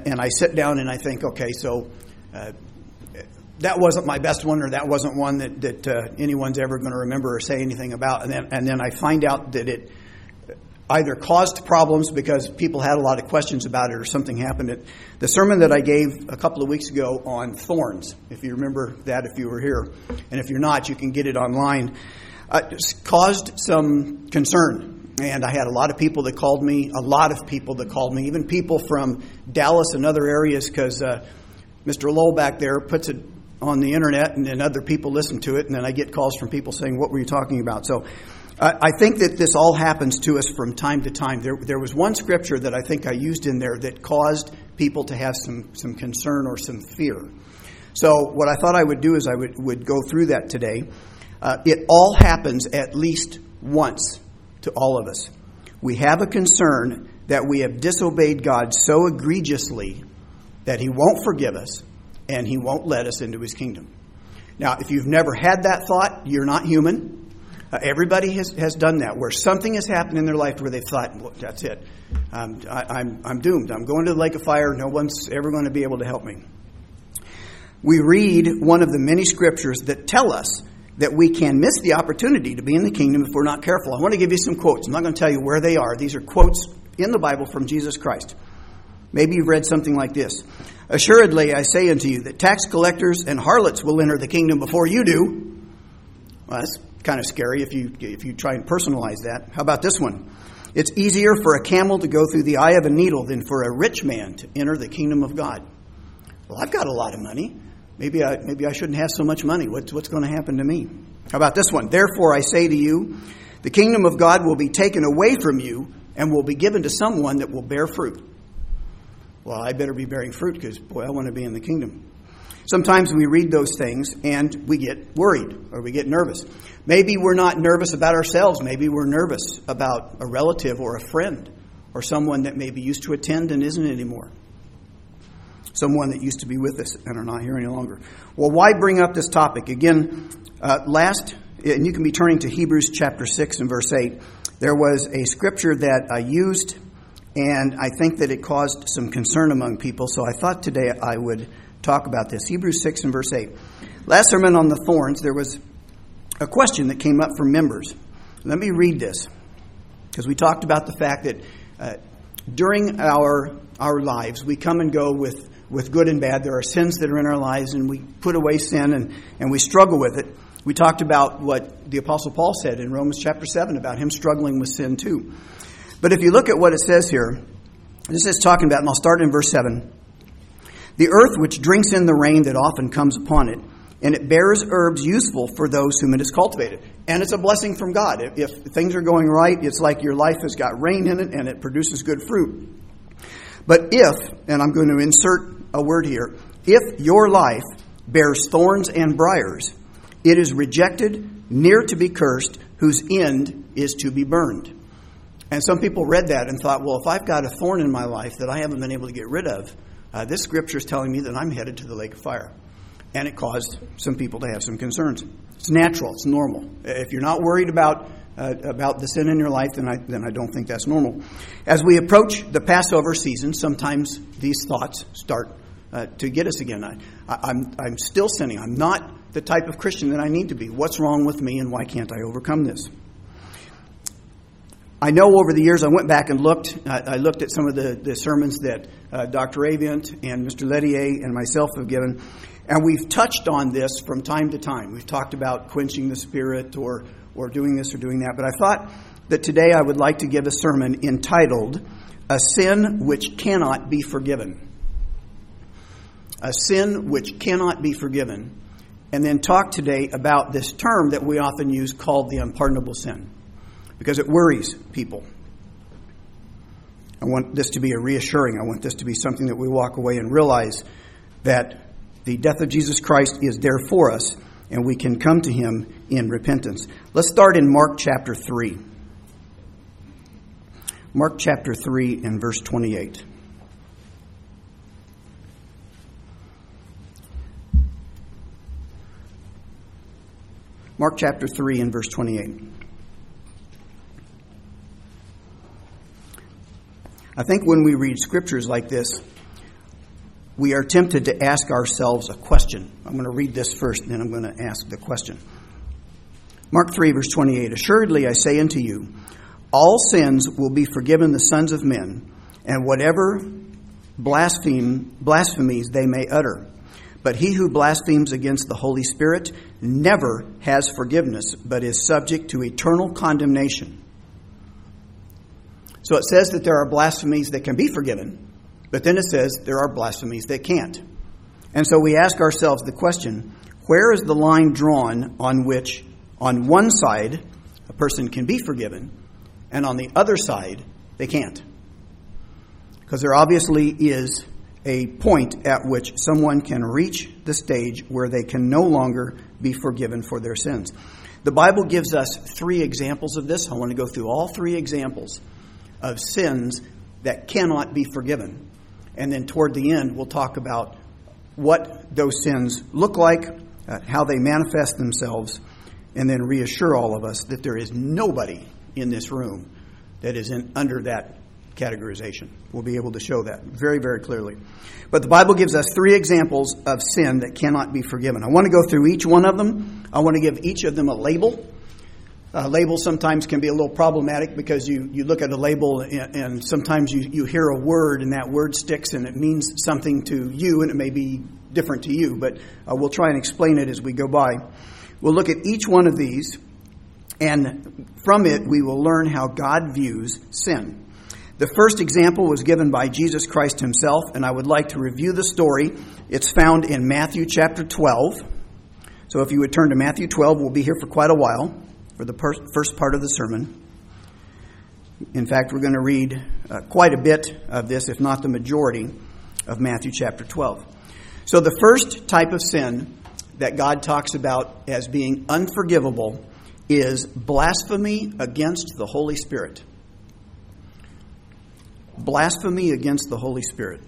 and I sit down and I think, okay, so that wasn't my best one, or that wasn't one that anyone's ever going to remember or say anything about. And then I find out that it either caused problems because people had a lot of questions about it, or something happened. The sermon that I gave a couple of weeks ago on thorns, if you remember that, if you were here, and if you're not, you can get it online, caused some concern. And I had a lot of people that called me, even people from Dallas and other areas, because Mr. Lowell back there puts it on the internet, and then other people listen to it, and then I get calls from people saying, what were you talking about? So I think that this all happens to us from time to time. There was one scripture that I think I used in there that caused people to have some concern or some fear. So what I thought I would do is I would go through that today. It all happens at least once to all of us. We have a concern that we have disobeyed God so egregiously that He won't forgive us and He won't let us into His kingdom. Now, if you've never had that thought, you're not human. Everybody has done that, where something has happened in their life where they've thought, well, that's it. I'm doomed. I'm going to the lake of fire. No one's ever going to be able to help me. We read one of the many scriptures that tell us that we can miss the opportunity to be in the kingdom if we're not careful. I want to give you some quotes. I'm not going to tell you where they are. These are quotes in the Bible from Jesus Christ. Maybe you've read something like this. Assuredly, I say unto you that tax collectors and harlots will enter the kingdom before you do. Well, that's kind of scary if you try and personalize that. How about this one? It's easier for a camel to go through the eye of a needle than for a rich man to enter the kingdom of God. Well, I've got a lot of money. Maybe I shouldn't have so much money. What's going to happen to me? How about this one? Therefore, I say to you, the kingdom of God will be taken away from you and will be given to someone that will bear fruit. Well, I better be bearing fruit because, boy, I want to be in the kingdom. Sometimes we read those things and we get worried or we get nervous. Maybe we're not nervous about ourselves. Maybe we're nervous about a relative or a friend or someone that maybe used to attend and isn't anymore. Someone that used to be with us and are not here any longer. Well, why bring up this topic? Again, and you can be turning to Hebrews chapter 6 and verse 8. There was a scripture that I used, and I think that it caused some concern among people. So I thought today I would talk about this. Hebrews 6 and verse 8. Last sermon on the thorns, there was a question that came up from members. Let me read this, because we talked about the fact that during our lives, we come and go with good and bad. There are sins that are in our lives, and we put away sin, and we struggle with it. We talked about what the Apostle Paul said in Romans chapter 7 about him struggling with sin too. But if you look at what it says here, this is talking about, and I'll start in verse 7. The earth which drinks in the rain that often comes upon it, and it bears herbs useful for those whom it is cultivated. And it's a blessing from God. If things are going right, it's like your life has got rain in it, and it produces good fruit. But if, and I'm going to insert a word here, if your life bears thorns and briars, it is rejected, near to be cursed, whose end is to be burned. And some people read that and thought, well, if I've got a thorn in my life that I haven't been able to get rid of, this scripture is telling me that I'm headed to the lake of fire. And it caused some people to have some concerns. It's natural. It's normal. If you're not worried about the sin in your life, then I don't think that's normal. As we approach the Passover season, sometimes these thoughts start to get us again. I'm still sinning. I'm not the type of Christian that I need to be. What's wrong with me, and why can't I overcome this? I know over the years I went back and looked. I looked at some of the sermons that Dr. Aviant and Mr. Lettier and myself have given, and we've touched on this from time to time. We've talked about quenching the spirit or doing this or doing that. But I thought that today I would like to give a sermon entitled, A Sin Which Cannot Be Forgiven. A sin which cannot be forgiven. And then talk today about this term that we often use called the unpardonable sin, because it worries people. I want this to be a reassuring. I want this to be something that we walk away and realize that the death of Jesus Christ is there for us, and we can come to Him in repentance. Let's start in Mark chapter 3. Mark chapter 3 and verse 28. Mark chapter 3 and verse 28. I think when we read scriptures like this, we are tempted to ask ourselves a question. I'm going to read this first, and then I'm going to ask the question. Mark 3, verse 28, "Assuredly I say unto you, all sins will be forgiven the sons of men, and whatever blasphemies they may utter. But he who blasphemes against the Holy Spirit never has forgiveness, but is subject to eternal condemnation." So it says that there are blasphemies that can be forgiven, but then it says there are blasphemies that can't. And so we ask ourselves the question, where is the line drawn on which, on one side, a person can be forgiven, and on the other side, they can't? Because there obviously is a point at which someone can reach the stage where they can no longer be forgiven for their sins. The Bible gives us 3 examples of this. I want to go through all 3 examples of sins that cannot be forgiven. And then toward the end, we'll talk about what those sins look like, how they manifest themselves, and then reassure all of us that there is nobody in this room that is under that categorization. We'll be able to show that very, very clearly. But the Bible gives us 3 examples of sin that cannot be forgiven. I want to go through each one of them. I want to give each of them a label. Labels sometimes can be a little problematic because you look at a label and sometimes you hear a word and that word sticks and it means something to you and it may be different to you. But we'll try and explain it as we go by. We'll look at each one of these, and from it we will learn how God views sin. The first example was given by Jesus Christ himself, and I would like to review the story. It's found in Matthew chapter 12. So if you would turn to Matthew 12, we'll be here for quite a while for the first part of the sermon. In fact, we're going to read quite a bit of this, if not the majority, of Matthew chapter 12. So the first type of sin that God talks about as being unforgivable is blasphemy against the Holy Spirit. Blasphemy against the Holy Spirit.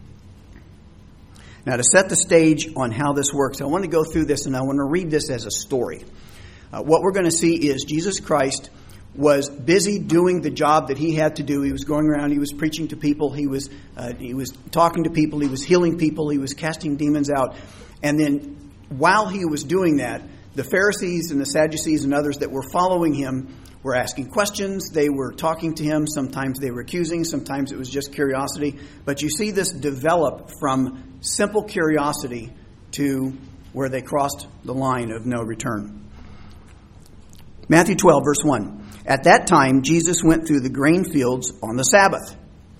Now, to set the stage on how this works, I want to go through this and I want to read this as a story. What we're going to see is Jesus Christ was busy doing the job that he had to do. He was going around, he was preaching to people, he was talking to people, he was healing people, he was casting demons out. And then while he was doing that, the Pharisees and the Sadducees and others that were following him were asking questions. They were talking to him. Sometimes they were accusing. Sometimes it was just curiosity. But you see this develop from simple curiosity to where they crossed the line of no return. Matthew 12, verse 1. At that time, Jesus went through the grain fields on the Sabbath,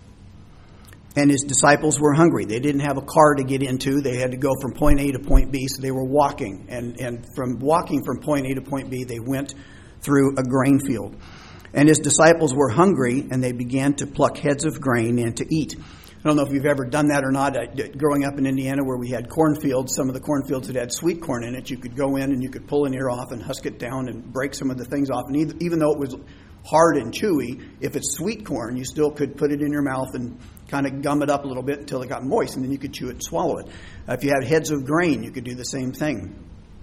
and his disciples were hungry. They didn't have a car to get into. They had to go from point A to point B, so they were walking. And from walking from point A to point B, they went through a grain field. And his disciples were hungry, and they began to pluck heads of grain and to eat. I don't know if you've ever done that or not. Growing up in Indiana where we had cornfields, some of the cornfields that had sweet corn in it, you could go in and you could pull an ear off and husk it down and break some of the things off. And even though it was hard and chewy, if it's sweet corn, you still could put it in your mouth and kind of gum it up a little bit until it got moist, and then you could chew it and swallow it. If you had heads of grain, you could do the same thing.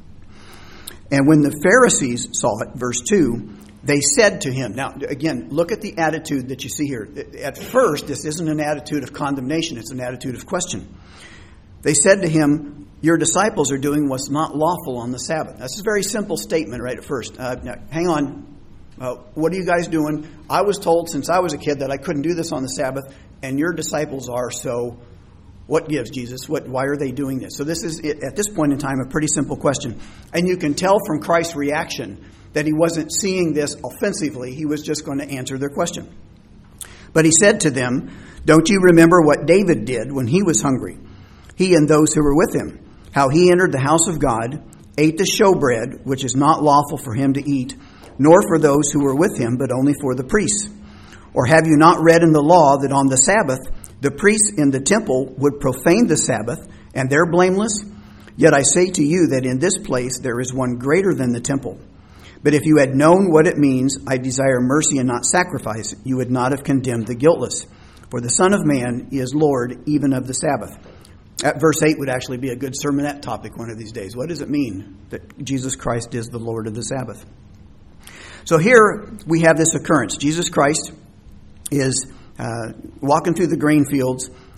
And when the Pharisees saw it, verse 2, they said to him, now again, look at the attitude that you see here. At first, this isn't an attitude of condemnation, it's an attitude of question. They said to him, your disciples are doing what's not lawful on the Sabbath. That's a very simple statement right at first. Now, hang on, what are you guys doing? I was told since I was a kid that I couldn't do this on the Sabbath, and your disciples are, so what gives, Jesus? Why are they doing this? So this is, at this point in time, a pretty simple question. And you can tell from Christ's reaction that he wasn't seeing this offensively. He was just going to answer their question. But he said to them, don't you remember what David did when he was hungry? He and those who were with him, how he entered the house of God, ate the showbread, which is not lawful for him to eat, nor for those who were with him, but only for the priests. Or have you not read in the law that on the Sabbath the priests in the temple would profane the Sabbath, and they're blameless? Yet I say to you that in this place there is one greater than the temple. But if you had known what it means, I desire mercy and not sacrifice, you would not have condemned the guiltless. For the Son of Man is Lord even of the Sabbath. Verse 8 would actually be a good sermonette topic one of these days. What does it mean that Jesus Christ is the Lord of the Sabbath? So here we have this occurrence. Jesus Christ is walking through the grain fields.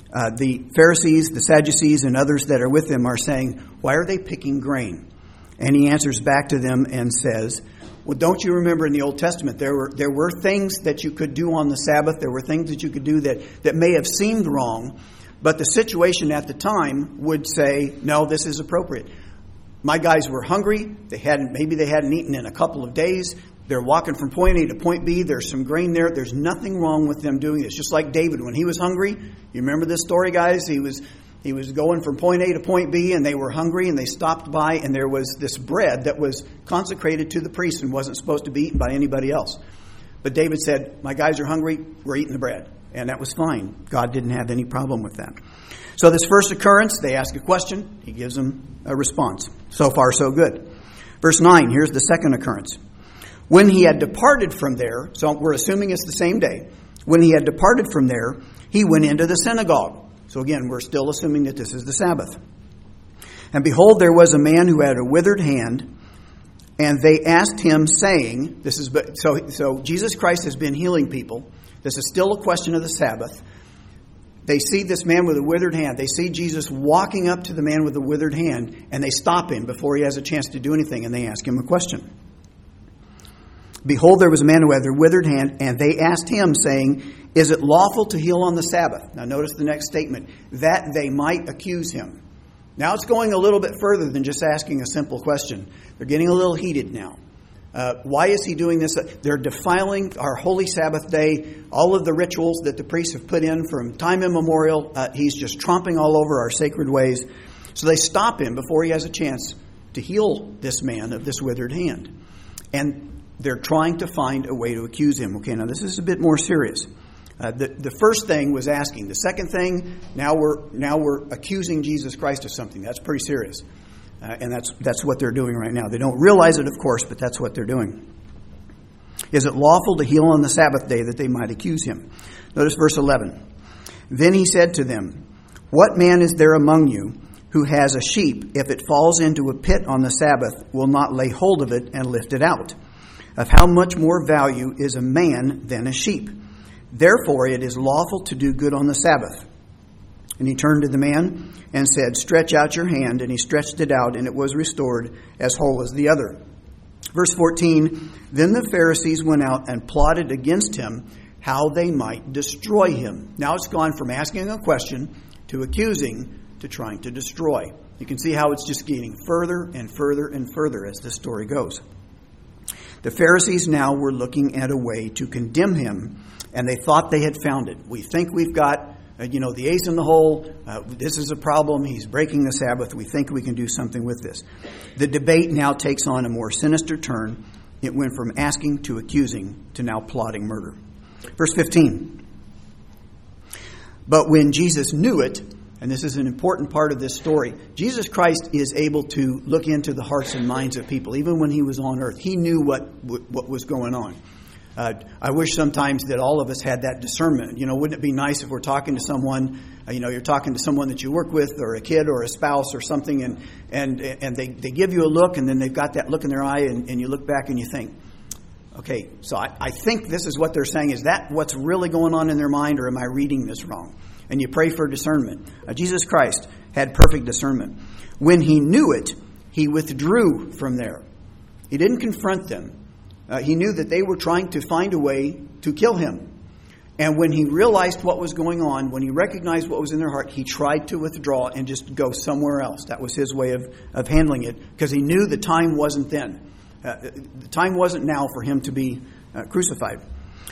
The Pharisees, the Sadducees, and others that are with him are saying, why are they picking grain? And he answers back to them and says, well, don't you remember in the Old Testament, there were things that you could do on the Sabbath. There were things that you could do that may have seemed wrong, but the situation at the time would say, no, this is appropriate. My guys were hungry. Maybe they hadn't eaten in a couple of days. They're walking from point A to point B. There's some grain there. There's nothing wrong with them doing this. Just like David, when he was hungry. You remember this story, guys? He was going from point A to point B, and they were hungry, and they stopped by, and there was this bread that was consecrated to the priest and wasn't supposed to be eaten by anybody else. But David said, my guys are hungry. We're eating the bread. And that was fine. God didn't have any problem with that. So this first occurrence, they ask a question. He gives them a response. So far, so good. Verse 9, here's the second occurrence. When he had departed from there, so we're assuming it's the same day. When he had departed from there, he went into the synagogue. So again, we're still assuming that this is the Sabbath. And behold, there was a man who had a withered hand, and they asked him, saying, so Jesus Christ has been healing people. This is still a question of the Sabbath. They see this man with a withered hand. They see Jesus walking up to the man with the withered hand, and they stop him before he has a chance to do anything, and they ask him a question. Behold, there was a man who had a withered hand, and they asked him, saying, is it lawful to heal on the Sabbath? Now notice the next statement, that they might accuse him. Now it's going a little bit further than just asking a simple question. They're getting a little heated now. Why is he doing this? They're defiling our holy Sabbath day, all of the rituals that the priests have put in from time immemorial. He's just tromping all over our sacred ways. So they stop him before he has a chance to heal this man of this withered hand. And they're trying to find a way to accuse him. Okay, now this is a bit more serious. The first thing was asking. The second thing, now we're accusing Jesus Christ of something. That's pretty serious. And that's what they're doing right now. They don't realize it, of course, but that's what they're doing. Is it lawful to heal on the Sabbath day that they might accuse him? Notice verse 11. Then he said to them, what man is there among you who has a sheep, if it falls into a pit on the Sabbath, will not lay hold of it and lift it out? Of how much more value is a man than a sheep? Therefore it is lawful to do good on the Sabbath. And he turned to the man and said, stretch out your hand. And he stretched it out, and it was restored as whole as the other. Verse 14, then the Pharisees went out and plotted against him how they might destroy him. Now it's gone from asking a question to accusing to trying to destroy. You can see how it's just getting further and further and further as this story goes. The Pharisees now were looking at a way to condemn him, and they thought they had found it. We think we've got the ace in the hole. This is a problem. He's breaking the Sabbath. We think we can do something with this. The debate now takes on a more sinister turn. It went from asking to accusing to now plotting murder. Verse 15. But when Jesus knew it, and this is an important part of this story, Jesus Christ is able to look into the hearts and minds of people. Even when he was on earth, he knew what was going on. I wish sometimes that all of us had that discernment. Wouldn't it be nice if we're talking to someone, you're talking to someone that you work with, or a kid or a spouse or something, and they give you a look, and then they've got that look in their eye, and you look back and you think, okay, so I think this is what they're saying. Is that what's really going on in their mind, or am I reading this wrong? And you pray for discernment. Jesus Christ had perfect discernment. When he knew it, he withdrew from there. He didn't confront them. He knew that they were trying to find a way to kill him. And when he realized what was going on, when he recognized what was in their heart, he tried to withdraw and just go somewhere else. That was his way of handling it, because he knew the time wasn't then. The time wasn't now for him to be crucified.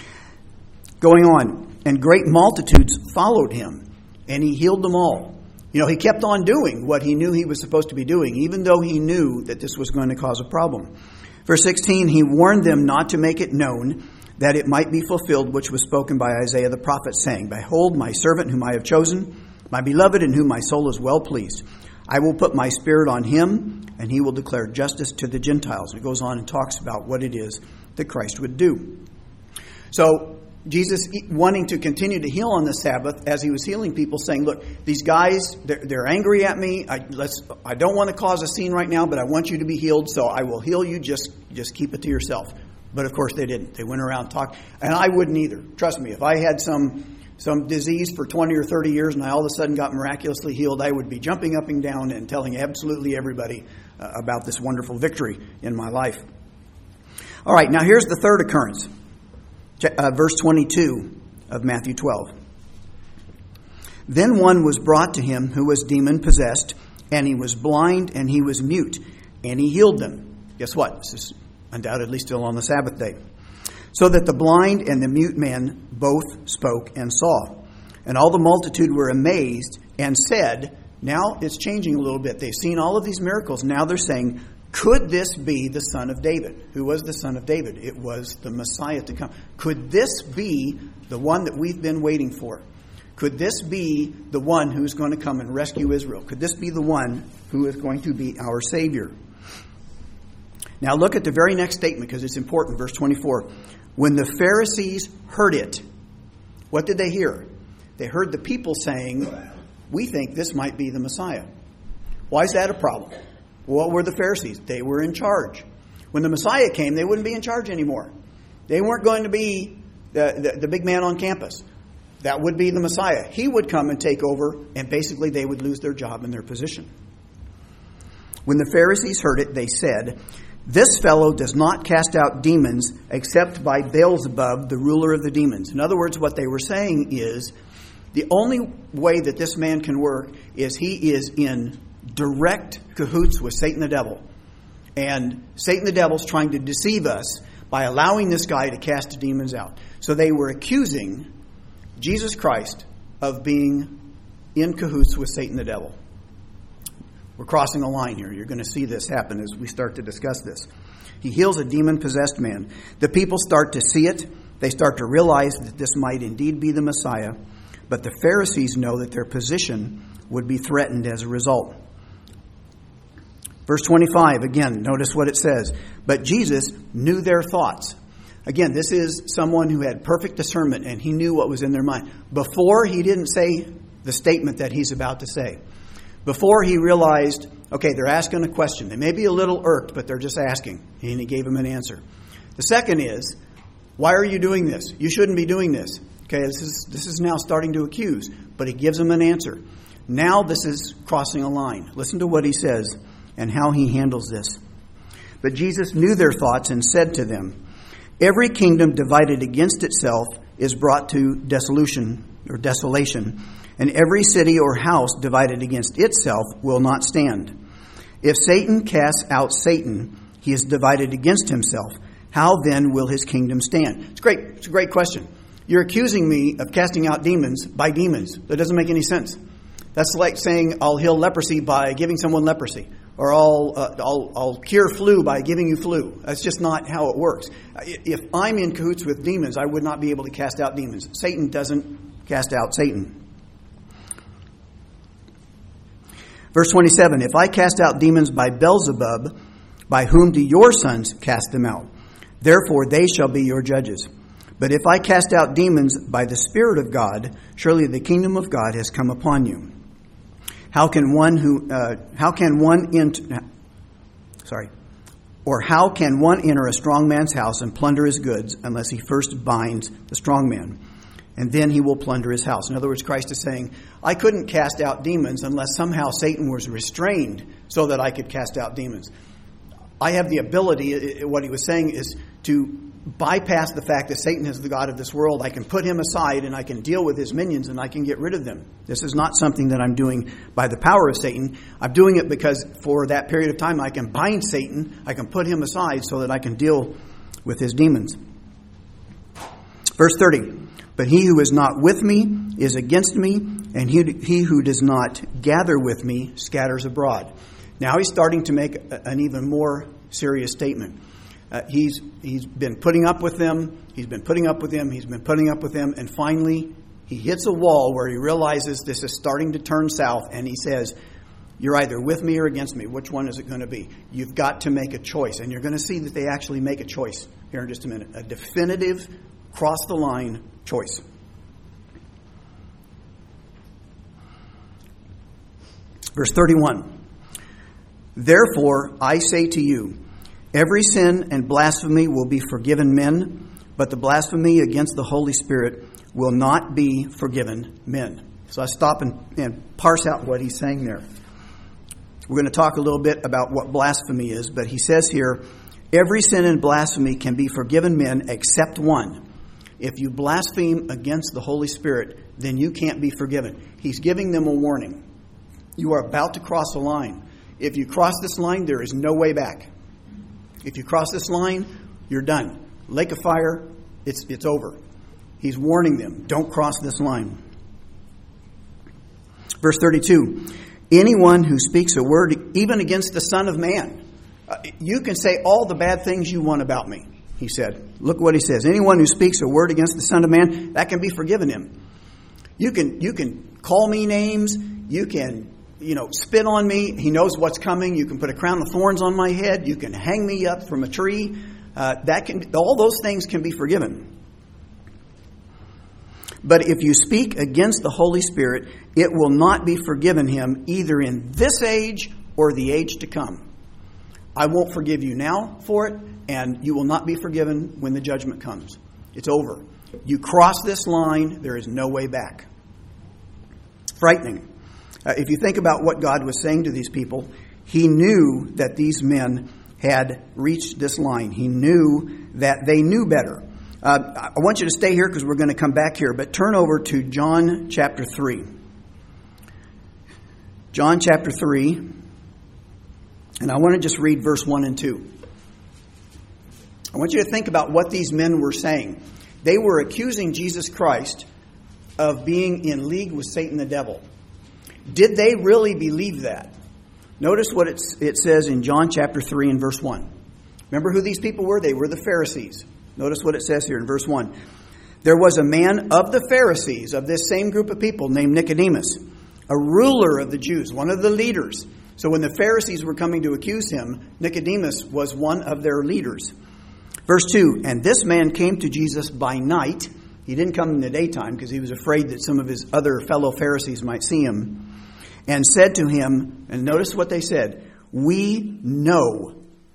Going on, and great multitudes followed him, and he healed them all. He kept on doing what he knew he was supposed to be doing, even though he knew that this was going to cause a problem. Verse 16, he warned them not to make it known, that it might be fulfilled which was spoken by Isaiah the prophet, saying, behold, my servant whom I have chosen, my beloved in whom my soul is well pleased. I will put my spirit on him, and he will declare justice to the Gentiles. It goes on and talks about what it is that Christ would do. So Jesus wanting to continue to heal on the Sabbath, as he was healing people, saying, look, these guys, they're angry at me. I don't want to cause a scene right now, but I want you to be healed, so I will heal you. Just keep it to yourself. But of course they didn't. They went around talking. And I wouldn't either. Trust me, if I had some some disease for 20 or 30 years and I all of a sudden got miraculously healed, I would be jumping up and down and telling absolutely everybody about this wonderful victory in my life. All right, now here's the third occurrence. Verse 22 of Matthew 12. Then one was brought to him who was demon-possessed, and he was blind and he was mute, and he healed them. Guess what? This is undoubtedly still on the Sabbath day. So that the blind and the mute man both spoke and saw. And all the multitude were amazed and said, now it's changing a little bit. They've seen all of these miracles. Now they're saying, could this be the Son of David? Who was the Son of David? It was the Messiah to come. Could this be the one that we've been waiting for? Could this be the one who's going to come and rescue Israel? Could this be the one who is going to be our Savior? Now look at the very next statement because it's important. Verse 24. When the Pharisees heard it, what did they hear? They heard the people saying, we think this might be the Messiah. Why is that a problem? What were the Pharisees? They were in charge. When the Messiah came, they wouldn't be in charge anymore. They weren't going to be the big man on campus. That would be the Messiah. He would come and take over, and basically they would lose their job and their position. When the Pharisees heard it, they said, this fellow does not cast out demons except by Beelzebub, the ruler of the demons. In other words, what they were saying is, the only way that this man can work is he is in direct cahoots with Satan the devil. And Satan the devil's trying to deceive us by allowing this guy to cast demons out. So they were accusing Jesus Christ of being in cahoots with Satan the devil. We're crossing a line here. You're going to see this happen as we start to discuss this. He heals a demon-possessed man. The people start to see it. They start to realize that this might indeed be the Messiah. But the Pharisees know that their position would be threatened as a result. Verse 25, again, notice what it says. But Jesus knew their thoughts. Again, this is someone who had perfect discernment and he knew what was in their mind. Before, he didn't say the statement that he's about to say. Before, he realized, okay, they're asking a question. They may be a little irked, but they're just asking. And he gave them an answer. The second is, why are you doing this? You shouldn't be doing this. Okay, this is now starting to accuse. But he gives them an answer. Now this is crossing a line. Listen to what he says and how he handles this. But Jesus knew their thoughts and said to them, every kingdom divided against itself is brought to desolation, and every city or house divided against itself will not stand. If Satan casts out Satan, he is divided against himself. How then will his kingdom stand? It's great. It's a great question. You're accusing me of casting out demons by demons. That doesn't make any sense. That's like saying I'll heal leprosy by giving someone leprosy. Or I'll cure flu by giving you flu. That's just not how it works. If I'm in cahoots with demons, I would not be able to cast out demons. Satan doesn't cast out Satan. Verse 27, if I cast out demons by Beelzebub, by whom do your sons cast them out? Therefore they shall be your judges. But if I cast out demons by the Spirit of God, surely the kingdom of God has come upon you. How can one enter a strong man's house and plunder his goods unless he first binds the strong man? And then he will plunder his house. In other words, Christ is saying, I couldn't cast out demons unless somehow Satan was restrained so that I could cast out demons. I have the ability, what he was saying is to bypass the fact that Satan is the god of this world. I can put him aside and I can deal with his minions and I can get rid of them. This is not something that I'm doing by the power of Satan. I'm doing it because for that period of time I can bind Satan, I can put him aside so that I can deal with his demons. Verse 30, but he who is not with me is against me, and he who does not gather with me scatters abroad. Now he's starting to make an even more serious statement. He's been putting up with them. He's been putting up with them. He's been putting up with them. And finally, he hits a wall where he realizes this is starting to turn south. And he says, you're either with me or against me. Which one is it going to be? You've got to make a choice. And you're going to see that they actually make a choice here in just a minute. A definitive, cross-the-line choice. Verse 31. Therefore, I say to you, every sin and blasphemy will be forgiven men, but the blasphemy against the Holy Spirit will not be forgiven men. So I stop and parse out what he's saying there. We're going to talk a little bit about what blasphemy is, but he says here, every sin and blasphemy can be forgiven men except one. If you blaspheme against the Holy Spirit, then you can't be forgiven. He's giving them a warning. You are about to cross a line. If you cross this line, there is no way back. If you cross this line, you're done. Lake of fire, it's over. He's warning them, don't cross this line. Verse 32, anyone who speaks a word even against the Son of Man, you can say all the bad things you want about me, he said. Look what he says. Anyone who speaks a word against the Son of Man, that can be forgiven him. You can call me names. You can, spit on me. He knows what's coming. You can put a crown of thorns on my head. You can hang me up from a tree. All those things can be forgiven. But if you speak against the Holy Spirit, it will not be forgiven him either in this age or the age to come. I won't forgive you now for it, and you will not be forgiven when the judgment comes. It's over. You cross this line, there is no way back. Frightening. If you think about what God was saying to these people, he knew that these men had reached this line. He knew that they knew better. I want you to stay here because we're going to come back here, but turn over to John chapter 3. John chapter 3. And I want to just read verse 1 and 2. I want you to think about what these men were saying. They were accusing Jesus Christ of being in league with Satan the devil. Did they really believe that? Notice what it says in John chapter 3 and verse 1. Remember who these people were? They were the Pharisees. Notice what it says here in verse 1. There was a man of the Pharisees, of this same group of people, named Nicodemus, a ruler of the Jews, one of the leaders. So when the Pharisees were coming to accuse him, Nicodemus was one of their leaders. Verse 2, and this man came to Jesus by night. He didn't come in the daytime because he was afraid that some of his other fellow Pharisees might see him. And said to him, and notice what they said, we know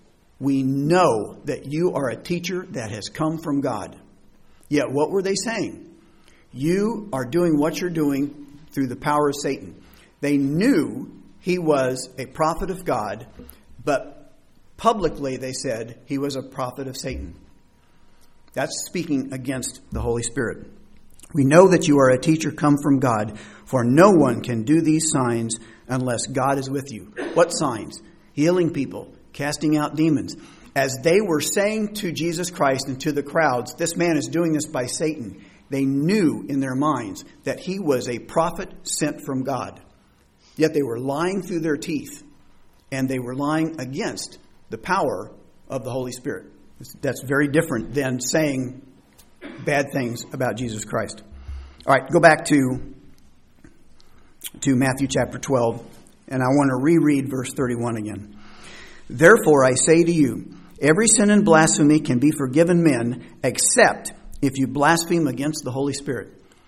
that you are a teacher that has come from God. Yet what were they saying? You are doing what you're doing through the power of Satan. They knew he was a prophet of God, but publicly they said he was a prophet of Satan. That's speaking against the Holy Spirit. We know that you are a teacher come from God, for no one can do these signs unless God is with you. What signs? Healing people, casting out demons. As they were saying to Jesus Christ and to the crowds, this man is doing this by Satan, they knew in their minds that he was a prophet sent from God. Yet they were lying through their teeth, and they were lying against the power of the Holy Spirit. That's very different than saying bad things about Jesus Christ. All right, go back to Matthew chapter 12, and I want to reread verse 31 again. Therefore I say to you, every sin and blasphemy can be forgiven men, except if you blaspheme against the Holy Spirit.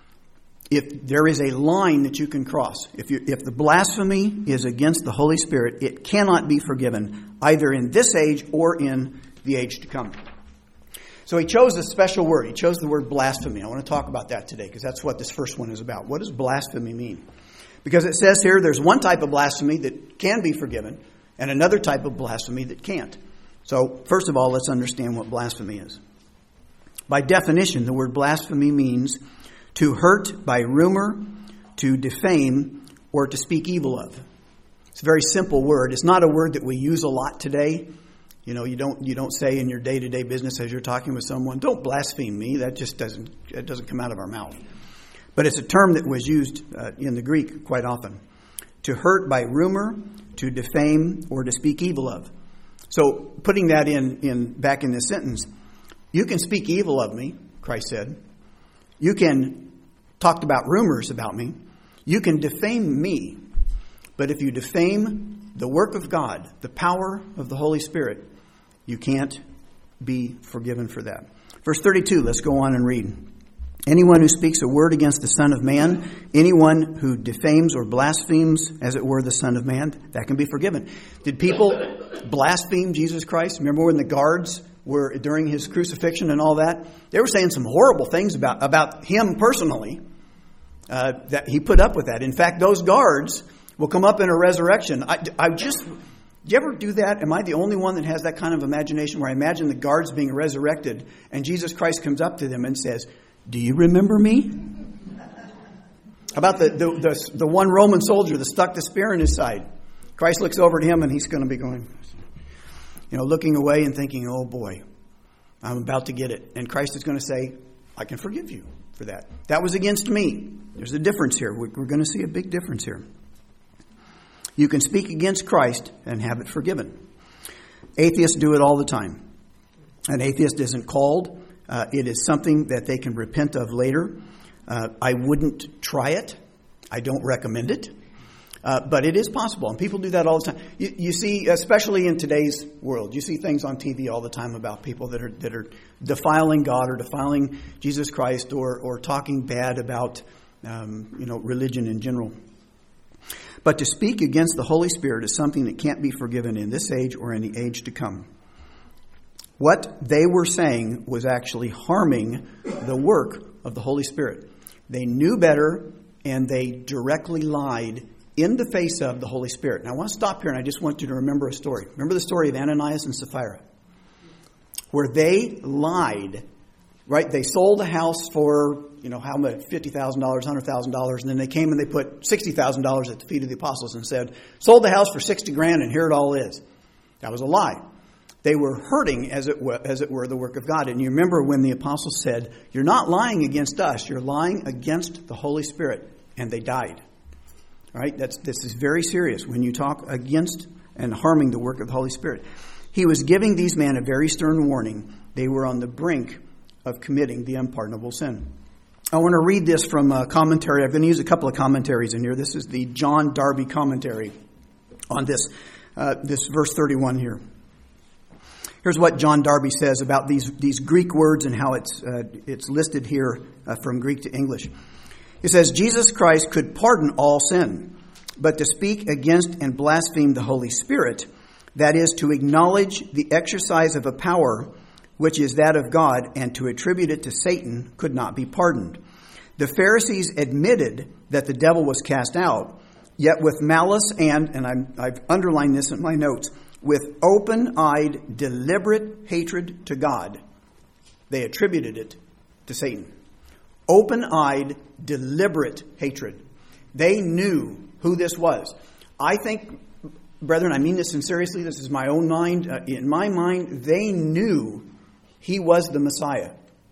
If there is a line that you can cross, if the blasphemy is against the Holy Spirit, it cannot be forgiven, either in this age or in the age to come. So he chose a special word. He chose the word blasphemy. I want to talk about that today because that's what this first one is about. What does blasphemy mean? Because it says here there's one type of blasphemy that can be forgiven and another type of blasphemy that can't. So first of all, let's understand what blasphemy is. By definition, the word blasphemy means to hurt by rumor, to defame, or to speak evil of. It's a very simple word. It's not a word that we use a lot today. You don't say in your day-to-day business as you're talking with someone, don't blaspheme me. That just doesn't come out of our mouth. But it's a term that was used in the Greek quite often. To hurt by rumor, to defame, or to speak evil of. So putting that back in this sentence, you can speak evil of me, Christ said. You can talk about rumors about me. You can defame me. But if you defame the work of God, the power of the Holy Spirit, you can't be forgiven for that. Verse 32, let's go on and read. Anyone who speaks a word against the Son of Man, anyone who defames or blasphemes, as it were, the Son of Man, that can be forgiven. Did people blaspheme Jesus Christ? Remember when the guards were during his crucifixion and all that, they were saying some horrible things about him personally, that he put up with that. In fact, those guards will come up in a resurrection. Do you ever do that? Am I the only one that has that kind of imagination where I imagine the guards being resurrected and Jesus Christ comes up to them and says, "Do you remember me?" About the one Roman soldier that stuck the spear in his side. Christ looks over at him and he's going to be going, looking away and thinking, "Oh boy, I'm about to get it." And Christ is going to say, "I can forgive you for that. That was against me." There's a difference here. We're going to see a big difference here. You can speak against Christ and have it forgiven. Atheists do it all the time. An atheist isn't called. It is something that they can repent of later. I wouldn't try it. I don't recommend it. But it is possible, and people do that all the time. You see, especially in today's world, you see things on TV all the time about people that are defiling God or defiling Jesus Christ or talking bad about religion in general. But to speak against the Holy Spirit is something that can't be forgiven in this age or in the age to come. What they were saying was actually harming the work of the Holy Spirit. They knew better, and they directly lied in the face of the Holy Spirit. Now, I want to stop here, and I just want you to remember a story. Remember the story of Ananias and Sapphira, where they lied, right? They sold a house for, how much? $50,000, $100,000, and then they came and they put $60,000 at the feet of the apostles and said, "Sold the house for $60,000, and here it all is." That was a lie. They were hurting, as it were, the work of God. And you remember when the apostles said, "You're not lying against us, you're lying against the Holy Spirit," and they died. All right? This is very serious when you talk against and harming the work of the Holy Spirit. He was giving these men a very stern warning. They were on the brink of committing the unpardonable sin. I want to read this from a commentary. I'm going to use a couple of commentaries in here. This is the John Darby commentary on this verse 31 here. Here's what John Darby says about these Greek words and how it's listed here from Greek to English. He says, "Jesus Christ could pardon all sin, but to speak against and blaspheme the Holy Spirit, that is, to acknowledge the exercise of a power which is that of God, and to attribute it to Satan, could not be pardoned. The Pharisees admitted that the devil was cast out, yet with malice and I've underlined this in my notes, with open-eyed, deliberate hatred to God, they attributed it to Satan. Open-eyed, deliberate hatred. They knew who this was. I think, brethren, I mean this sincerely, this is my own mind. In my mind, they knew he was the Messiah.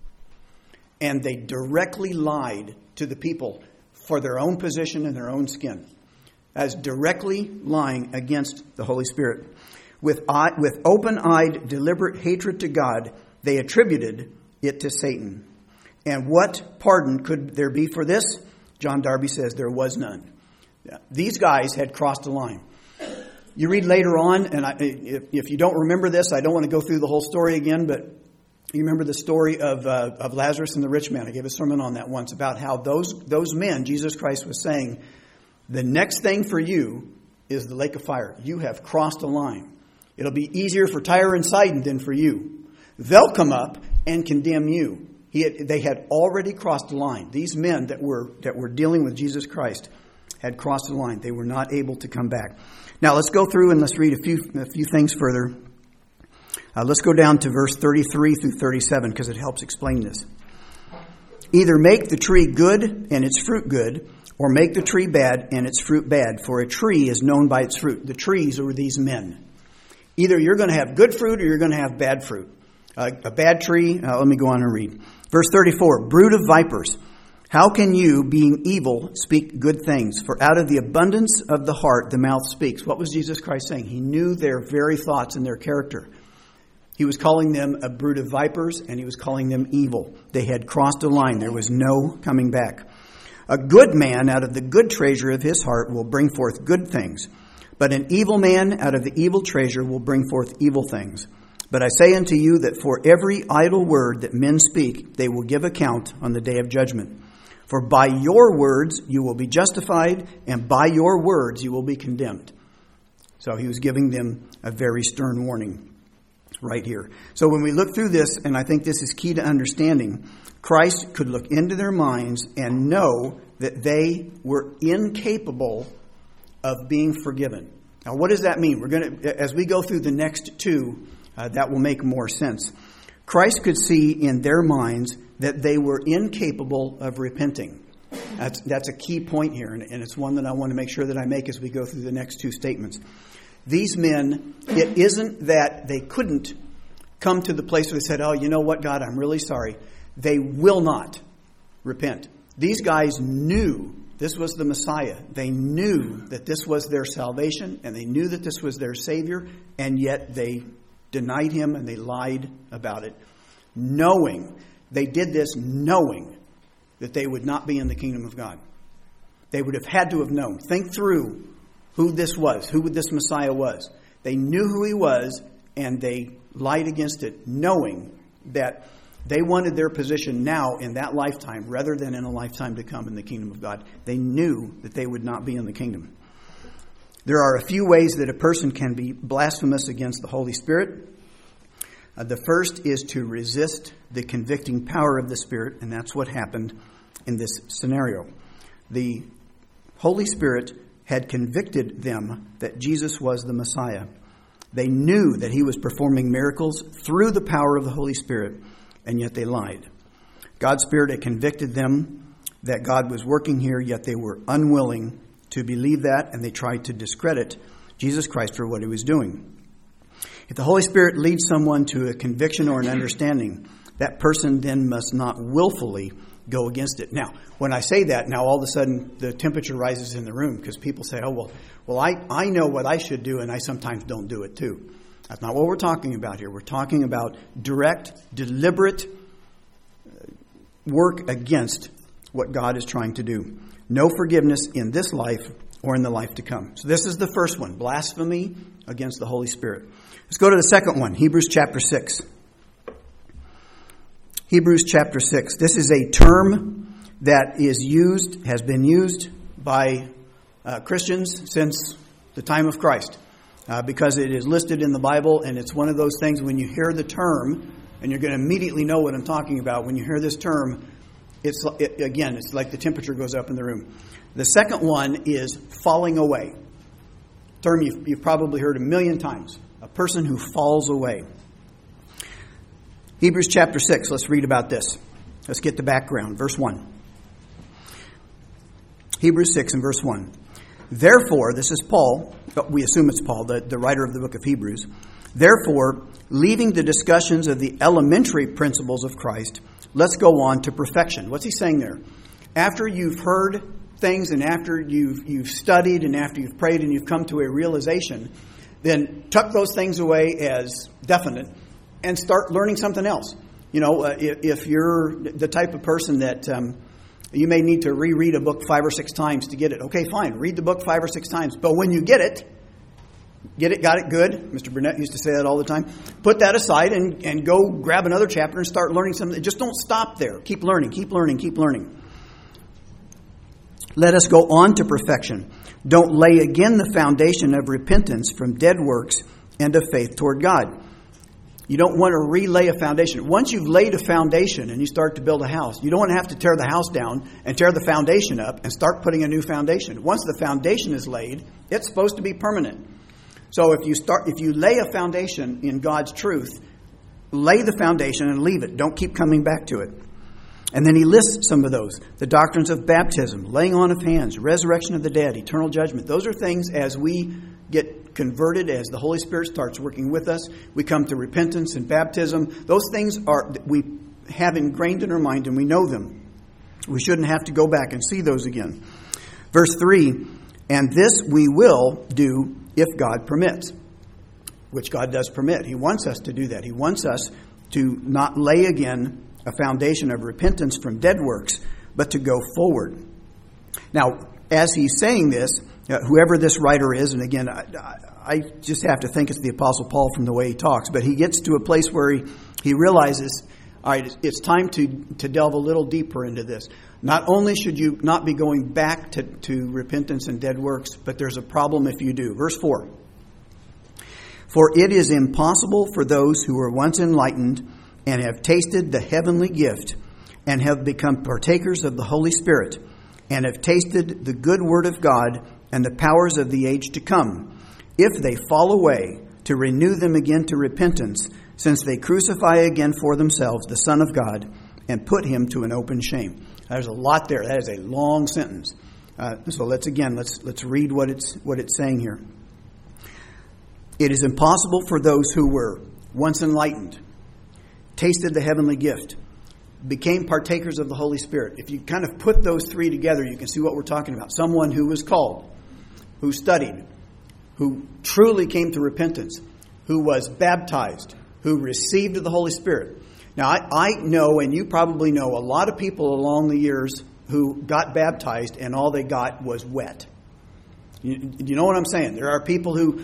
And they directly lied to the people for their own position and their own skin, as directly lying against the Holy Spirit. With open-eyed, deliberate hatred to God, they attributed it to Satan. And what pardon could there be for this? John Darby says there was none. These guys had crossed the line. You read later on, and if you don't remember this, I don't want to go through the whole story again, but you remember the story of Lazarus and the rich man. I gave a sermon on that once about how those men, Jesus Christ was saying, the next thing for you is the lake of fire. You have crossed a line. It'll be easier for Tyre and Sidon than for you. They'll come up and condemn you. They had already crossed the line. These men that were dealing with Jesus Christ had crossed the line. They were not able to come back. Now let's go through and let's read a few things further. Let's go down to verse 33 through 37 because it helps explain this. Either make the tree good and its fruit good, or make the tree bad and its fruit bad, for a tree is known by its fruit. The trees are these men. Either you're going to have good fruit or you're going to have bad fruit. A bad tree, let me go on and read. Verse 34, brood of vipers, how can you, being evil, speak good things? For out of the abundance of the heart, the mouth speaks. What was Jesus Christ saying? He knew their very thoughts and their character. He was calling them a brood of vipers, and he was calling them evil. They had crossed a line. There was no coming back. A good man out of the good treasure of his heart will bring forth good things, but an evil man out of the evil treasure will bring forth evil things. But I say unto you that for every idle word that men speak, they will give account on the day of judgment. For by your words you will be justified, and by your words you will be condemned. So he was giving them a very stern warning. right here. So when we look through this, and I think this is key to understanding, Christ could look into their minds and know that they were incapable of being forgiven. Now, what does that mean? We're going to, as we go through the next two, that will make more sense. Christ could see in their minds that they were incapable of repenting. That's a key point here, and it's one that I want to make sure that I make as we go through the next two statements. These men, it isn't that they couldn't come to the place where they said, oh, you know what, God, I'm really sorry. They will not repent. These guys knew this was the Messiah. They knew that this was their salvation, and they knew that this was their Savior, and yet they denied Him and they lied about it, knowing. They did this knowing that they would not be in the kingdom of God. They would have had to have known. Think through who this was, who this Messiah was. They knew who He was, and they lied against it, knowing that they wanted their position now in that lifetime rather than in a lifetime to come in the kingdom of God. They knew that they would not be in the kingdom. There are a few ways that a person can be blasphemous against the Holy Spirit. The first is to resist the convicting power of the Spirit, and that's what happened in this scenario. The Holy Spirit had convicted them that Jesus was the Messiah. They knew that He was performing miracles through the power of the Holy Spirit, and yet they lied. God's Spirit had convicted them that God was working here, yet they were unwilling to believe that, and they tried to discredit Jesus Christ for what He was doing. If the Holy Spirit leads someone to a conviction or an understanding, that person then must not willfully go against it. Now, when I say that, now all of a sudden the temperature rises in the room because people say, oh, well, I know what I should do, and I sometimes don't do it too. That's not what we're talking about here. We're talking about direct, deliberate work against what God is trying to do. No forgiveness in this life or in the life to come. So this is the first one, blasphemy against the Holy Spirit. Let's go to the second one, Hebrews chapter 6. Hebrews chapter 6. This is a term that has been used by Christians since the time of Christ. Because it is listed in the Bible, and it's one of those things when you hear the term, and you're going to immediately know what I'm talking about. When you hear this term, it's like the temperature goes up in the room. The second one is falling away. Term you've probably heard a million times. A person who falls away. Hebrews chapter 6, let's read about this. Let's get the background. Verse 1. Hebrews 6 and verse 1. Therefore, this is Paul, but we assume it's Paul, the writer of the book of Hebrews. Therefore, leaving the discussions of the elementary principles of Christ, let's go on to perfection. What's he saying there? After you've heard things and after you've studied and after you've prayed and you've come to a realization, then tuck those things away as definite and start learning something else. You know, if you're the type of person that you may need to reread a book 5 or 6 times to get it. Okay, fine. Read the book 5 or 6 times. But when you get it, got it good. Mr. Burnett used to say that all the time. Put that aside and go grab another chapter and start learning something. Just don't stop there. Keep learning, keep learning, keep learning. Let us go on to perfection. Don't lay again the foundation of repentance from dead works and of faith toward God. You don't want to relay a foundation. Once you've laid a foundation and you start to build a house, you don't want to have to tear the house down and tear the foundation up and start putting a new foundation. Once the foundation is laid, it's supposed to be permanent. So if you lay a foundation in God's truth, lay the foundation and leave it. Don't keep coming back to it. And then he lists some of those. The doctrines of baptism, laying on of hands, resurrection of the dead, eternal judgment. Those are things as we get converted, as the Holy Spirit starts working with us, we come to repentance and baptism. Those things we have ingrained in our mind and we know them. We shouldn't have to go back and see those again. Verse 3, and this we will do if God permits, which God does permit. He wants us to do that. He wants us to not lay again a foundation of repentance from dead works, but to go forward. Now, as he's saying this, whoever this writer is, and again, I just have to think it's the Apostle Paul from the way he talks, but he gets to a place where he realizes, all right, it's time to delve a little deeper into this. Not only should you not be going back to repentance and dead works, but there's a problem if you do. Verse 4. For it is impossible for those who were once enlightened and have tasted the heavenly gift and have become partakers of the Holy Spirit and have tasted the good word of God and the powers of the age to come, if they fall away, to renew them again to repentance, since they crucify again for themselves the Son of God and put him to an open shame. There's a lot there. That is a long sentence. So let's read what it's saying here. It is impossible for those who were once enlightened, tasted the heavenly gift, became partakers of the Holy Spirit. If you kind of put those three together, you can see what we're talking about. Someone who was called, who studied, who truly came to repentance, who was baptized, who received the Holy Spirit. Now, I know, and you probably know, a lot of people along the years who got baptized and all they got was wet. You know what I'm saying? There are people who,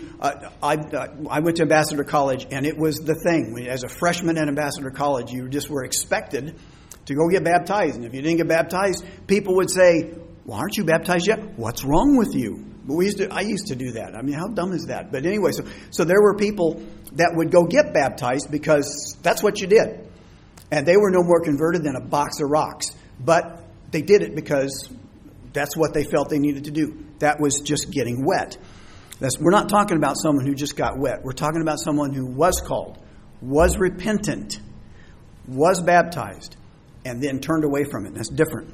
I went to Ambassador College, and it was the thing. As a freshman at Ambassador College, you just were expected to go get baptized. And if you didn't get baptized, people would say, well, aren't you baptized yet? What's wrong with you? But I used to do that. I mean, how dumb is that? But anyway, so there were people that would go get baptized because that's what you did. And they were no more converted than a box of rocks. But they did it because that's what they felt they needed to do. That was just getting wet. We're not talking about someone who just got wet. We're talking about someone who was called, was repentant, was baptized, and then turned away from it. That's different.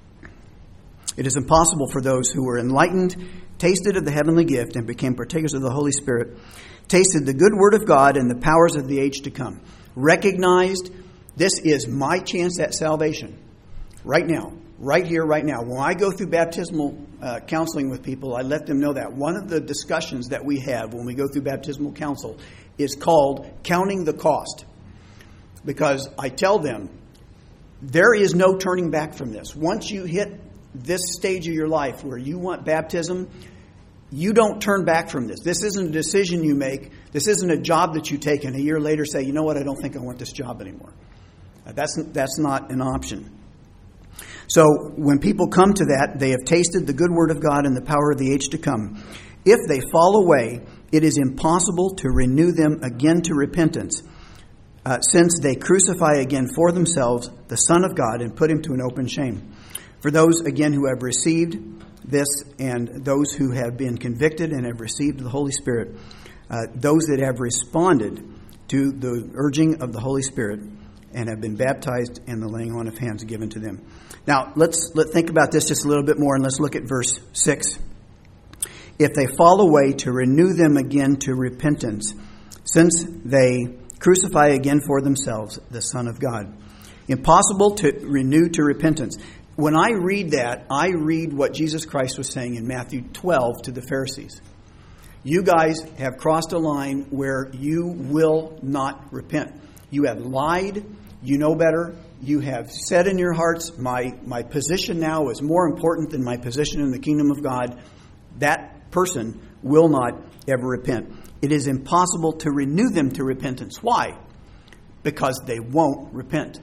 It is impossible for those who were enlightened, tasted of the heavenly gift, and became partakers of the Holy Spirit, tasted the good word of God and the powers of the age to come, recognized this is my chance at salvation right now. Right here, right now. When I go through baptismal counseling with people, I let them know that. One of the discussions that we have when we go through baptismal counsel is called counting the cost. Because I tell them, there is no turning back from this. Once you hit this stage of your life where you want baptism, you don't turn back from this. This isn't a decision you make. This isn't a job that you take and a year later say, you know what, I don't think I want this job anymore. That's not an option. So when people come to that, they have tasted the good word of God and the power of the age to come. If they fall away, it is impossible to renew them again to repentance, since they crucify again for themselves the Son of God and put him to an open shame. For those, again, who have received this and those who have been convicted and have received the Holy Spirit, those that have responded to the urging of the Holy Spirit and have been baptized and the laying on of hands given to them. Now, let's think about this just a little bit more, and let's look at verse 6. If they fall away, to renew them again to repentance, since they crucify again for themselves the Son of God. Impossible to renew to repentance. When I read that, I read what Jesus Christ was saying in Matthew 12 to the Pharisees. You guys have crossed a line where you will not repent. You have lied. You know better. You have said in your hearts, my position now is more important than my position in the kingdom of God. That person will not ever repent. It is impossible to renew them to repentance. Why? Because they won't repent.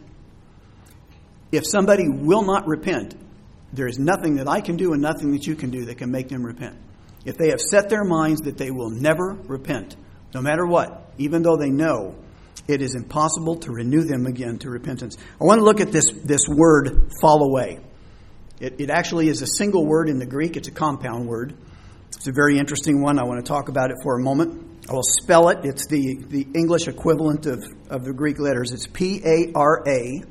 If somebody will not repent, there is nothing that I can do and nothing that you can do that can make them repent. If they have set their minds that they will never repent, no matter what, even though they know, it is impossible to renew them again to repentance. I want to look at this word, fall away. It actually is a single word in the Greek. It's a compound word. It's a very interesting one. I want to talk about it for a moment. I will spell it. It's the English equivalent of the Greek letters. It's Parapipto.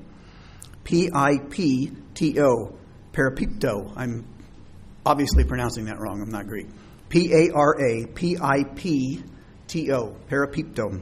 Parapipto. I'm obviously pronouncing that wrong. I'm not Greek. Parapipto. Parapipto.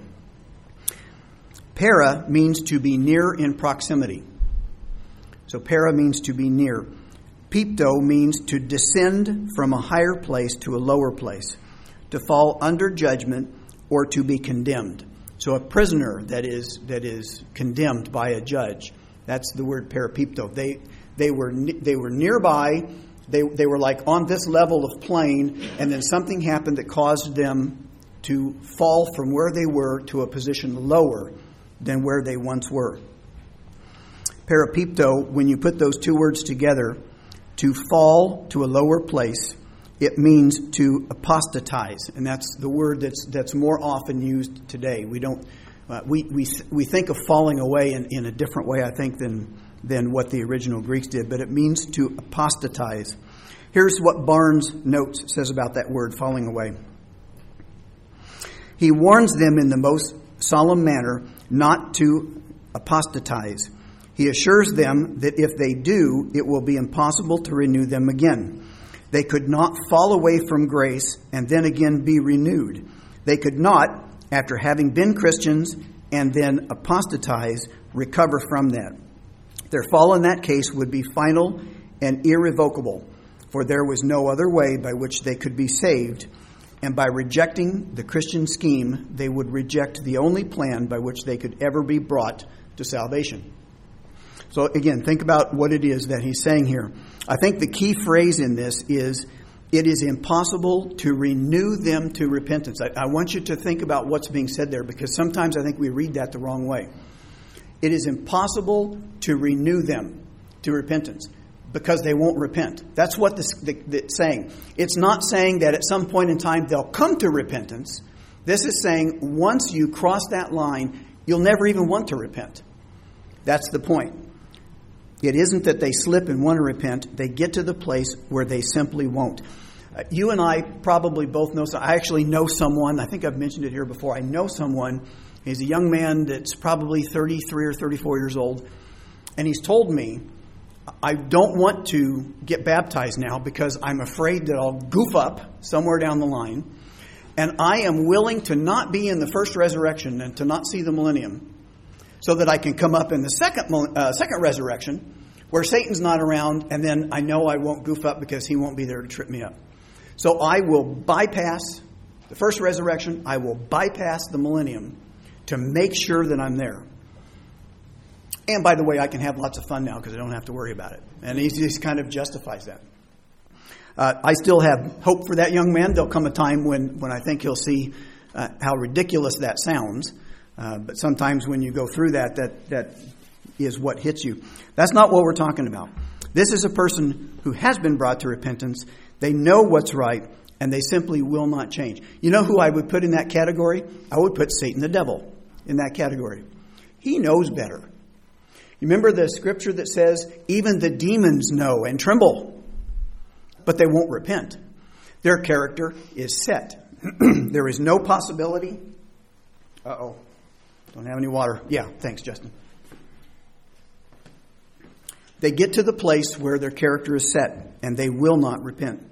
Para means to be near in proximity. So para means to be near. Pipto means to descend from a higher place to a lower place, to fall under judgment or to be condemned. So a prisoner that is condemned by a judge, that's the word parapipto. They were nearby. They were like on this level of plane, and then something happened that caused them to fall from where they were to a position lower than where they once were. Parapipto, when you put those two words together, to fall to a lower place, it means to apostatize, and that's the word that's more often used today. We don't we think of falling away in a different way, I think, than what the original Greeks did, but it means to apostatize. Here's what Barnes Notes says about that word, falling away. He warns them in the most solemn manner not to apostatize. He assures them that if they do, it will be impossible to renew them again. They could not fall away from grace and then again be renewed. They could not, after having been Christians and then apostatize, recover from that. Their fall in that case would be final and irrevocable, for there was no other way by which they could be saved, and by rejecting the Christian scheme, they would reject the only plan by which they could ever be brought to salvation. So again, think about what it is that he's saying here. I think the key phrase in this is, it is impossible to renew them to repentance. I want you to think about what's being said there, because sometimes I think we read that the wrong way. It is impossible to renew them to repentance because they won't repent. That's what it's saying. It's not saying that at some point in time they'll come to repentance. This is saying once you cross that line, you'll never even want to repent. That's the point. It isn't that they slip and want to repent. They get to the place where they simply won't. You and I probably both know. I actually know someone. I think I've mentioned it here before. I know someone. He's a young man that's probably 33 or 34 years old. And he's told me, I don't want to get baptized now because I'm afraid that I'll goof up somewhere down the line. And I am willing to not be in the first resurrection and to not see the millennium, so that I can come up in the second resurrection where Satan's not around, and then I know I won't goof up because he won't be there to trip me up. So I will bypass the first resurrection. I will bypass the millennium to make sure that I'm there. And by the way, I can have lots of fun now because I don't have to worry about it. And he just kind of justifies that. I still have hope for that young man. There'll come a time when I think he'll see how ridiculous that sounds. But sometimes when you go through that is what hits you. That's not what we're talking about. This is a person who has been brought to repentance. They know what's right, and they simply will not change. You know who I would put in that category? I would put Satan the devil in that category. He knows better. You remember the scripture that says, even the demons know and tremble, but they won't repent. Their character is set. There is no possibility. Uh-oh. Don't have any water. Yeah, thanks, Justin. They get to the place where their character is set, and they will not repent.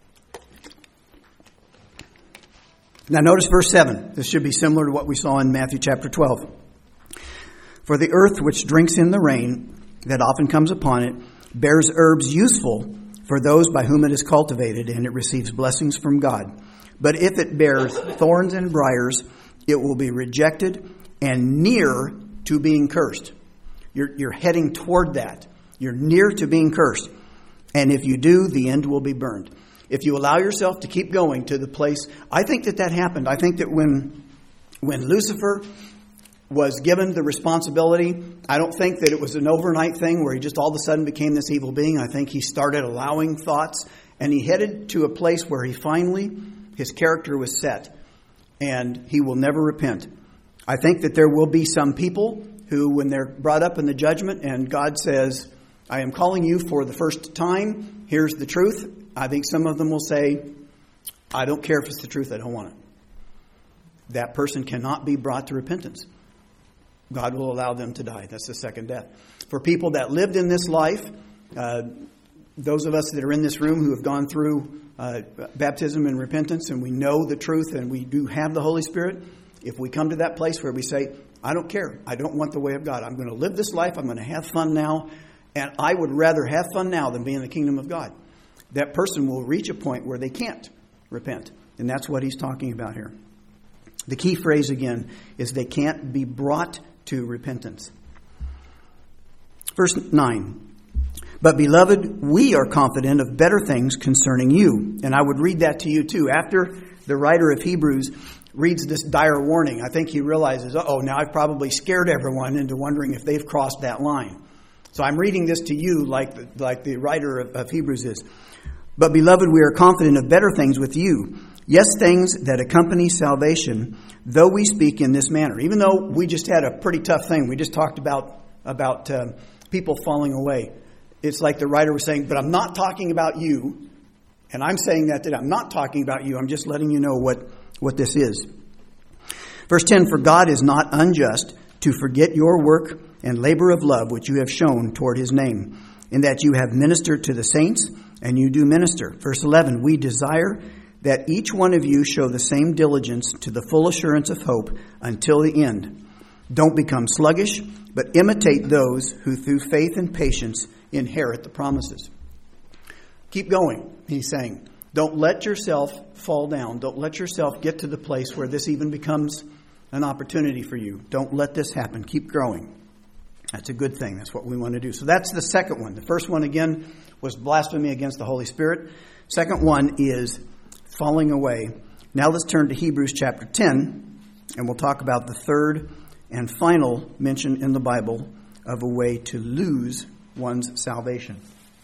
Now notice verse 7. This should be similar to what we saw in Matthew chapter 12. For the earth which drinks in the rain that often comes upon it bears herbs useful for those by whom it is cultivated, and it receives blessings from God. But if it bears thorns and briars, it will be rejected and near to being cursed. You're heading toward that. You're near to being cursed. And if you do, the end will be burned. If you allow yourself to keep going to the place, I think that happened. I think that when Lucifer was given the responsibility, I don't think that it was an overnight thing where he just all of a sudden became this evil being. I think he started allowing thoughts, and he headed to a place where his character was set, and he will never repent. I think that there will be some people who, when they're brought up in the judgment and God says, I am calling you for the first time, here's the truth. I think some of them will say, I don't care if it's the truth, I don't want it. That person cannot be brought to repentance. God will allow them to die. That's the second death. For people that lived in this life, those of us that are in this room who have gone through baptism and repentance, and we know the truth and we do have the Holy Spirit, if we come to that place where we say, I don't care, I don't want the way of God, I'm going to live this life, I'm going to have fun now, and I would rather have fun now than be in the kingdom of God, that person will reach a point where they can't repent. And that's what he's talking about here. The key phrase again is they can't be brought to repentance. Verse 9. But beloved, we are confident of better things concerning you. And I would read that to you too. After the writer of Hebrews reads this dire warning, I think he realizes, now I've probably scared everyone into wondering if they've crossed that line. So I'm reading this to you like the writer of Hebrews is. But, beloved, we are confident of better things with you. Yes, things that accompany salvation, though we speak in this manner. Even though we just had a pretty tough thing. We just talked about people falling away. It's like the writer was saying, but I'm not talking about you. And I'm saying that I'm not talking about you. I'm just letting you know what this is. Verse 10, for God is not unjust to forget your work and labor of love which you have shown toward his name, in that you have ministered to the saints, and you do minister. Verse 11, we desire that each one of you show the same diligence to the full assurance of hope until the end. Don't become sluggish, but imitate those who through faith and patience inherit the promises. Keep going, he's saying. Don't let yourself fall down. Don't let yourself get to the place where this even becomes an opportunity for you. Don't let this happen. Keep growing. That's a good thing. That's what we want to do. So that's the second one. The first one, again, was blasphemy against the Holy Spirit. Second one is falling away. Now let's turn to Hebrews chapter 10, and we'll talk about the third and final mention in the Bible of a way to lose one's salvation.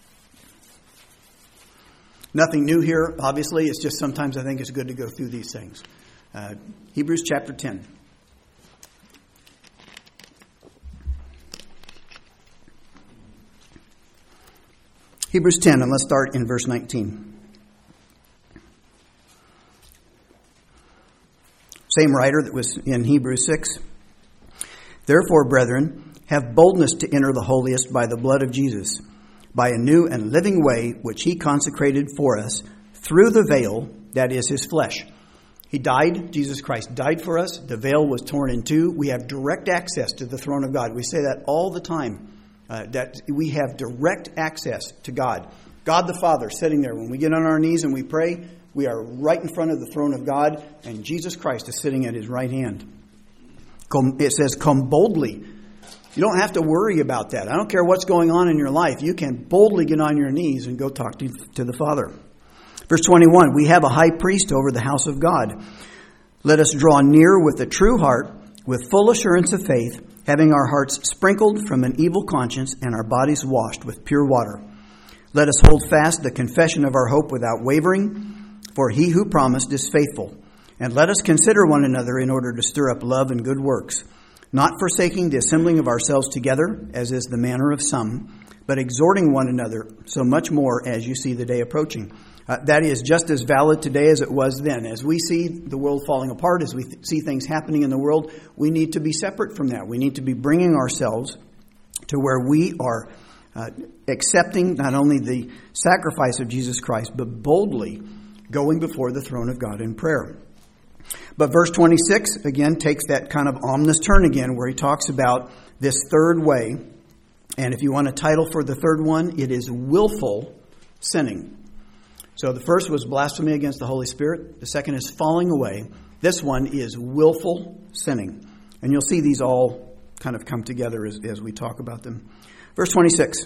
Nothing new here, obviously. It's just sometimes I think it's good to go through these things. Hebrews chapter 10. Hebrews 10, and let's start in verse 19. Same writer that was in Hebrews 6. Therefore, brethren, have boldness to enter the holiest by the blood of Jesus, by a new and living way which he consecrated for us through the veil, that is his flesh. He died, Jesus Christ died for us. The veil was torn in two. We have direct access to the throne of God. We say that all the time. That we have direct access to God. God the Father sitting there. When we get on our knees and we pray, we are right in front of the throne of God, and Jesus Christ is sitting at his right hand. It says, come boldly. You don't have to worry about that. I don't care what's going on in your life. You can boldly get on your knees and go talk to the Father. Verse 21, we have a high priest over the house of God. Let us draw near with a true heart, with full assurance of faith, having our hearts sprinkled from an evil conscience and our bodies washed with pure water. Let us hold fast the confession of our hope without wavering, for he who promised is faithful. And let us consider one another in order to stir up love and good works, not forsaking the assembling of ourselves together, as is the manner of some, but exhorting one another, so much more as you see the day approaching. That is just as valid today as it was then. As we see the world falling apart, as we see things happening in the world, we need to be separate from that. We need to be bringing ourselves to where we are accepting not only the sacrifice of Jesus Christ, but boldly going before the throne of God in prayer. But verse 26, again, takes that kind of ominous turn again, where he talks about this third way. And if you want a title for the third one, it is willful sinning. So the first was blasphemy against the Holy Spirit. The second is falling away. This one is willful sinning. And you'll see these all kind of come together as we talk about them. Verse 26.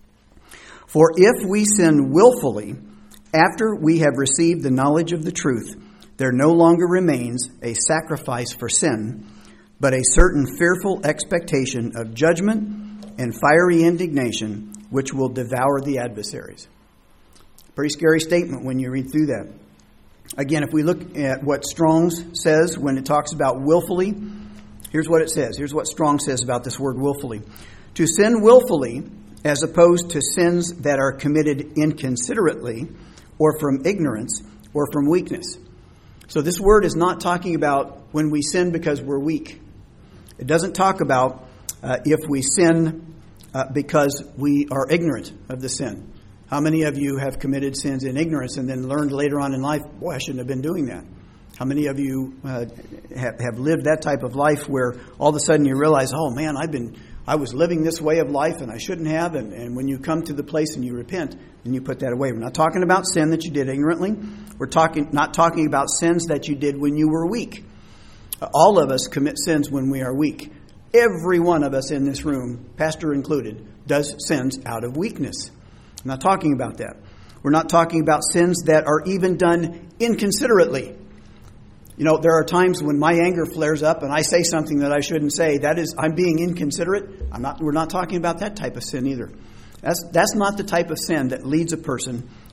For if we sin willfully, after we have received the knowledge of the truth, there no longer remains a sacrifice for sin, but a certain fearful expectation of judgment and fiery indignation, which will devour the adversaries. Pretty scary statement when you read through that. Again, if we look at what Strong's says when it talks about willfully, here's what it says. Here's what Strong says about this word willfully. To sin willfully, as opposed to sins that are committed inconsiderately or from ignorance or from weakness. So this word is not talking about when we sin because we're weak. It doesn't talk about if we sin because we are ignorant of the sin. How many of you have committed sins in ignorance and then learned later on in life, boy, I shouldn't have been doing that? How many of you have lived that type of life where all of a sudden you realize, oh man, I was living this way of life and I shouldn't have, and when you come to the place and you repent, then you put that away. We're not talking about sin that you did ignorantly. We're not talking about sins that you did when you were weak. All of us commit sins when we are weak. Every one of us in this room, pastor included, does sins out of weakness. I'm not talking about that. We're not talking about sins that are even done inconsiderately. You know, there are times when my anger flares up and I say something that I shouldn't say. That is, I'm being inconsiderate. We're not talking about that type of sin either. That's not the type of sin that leads a person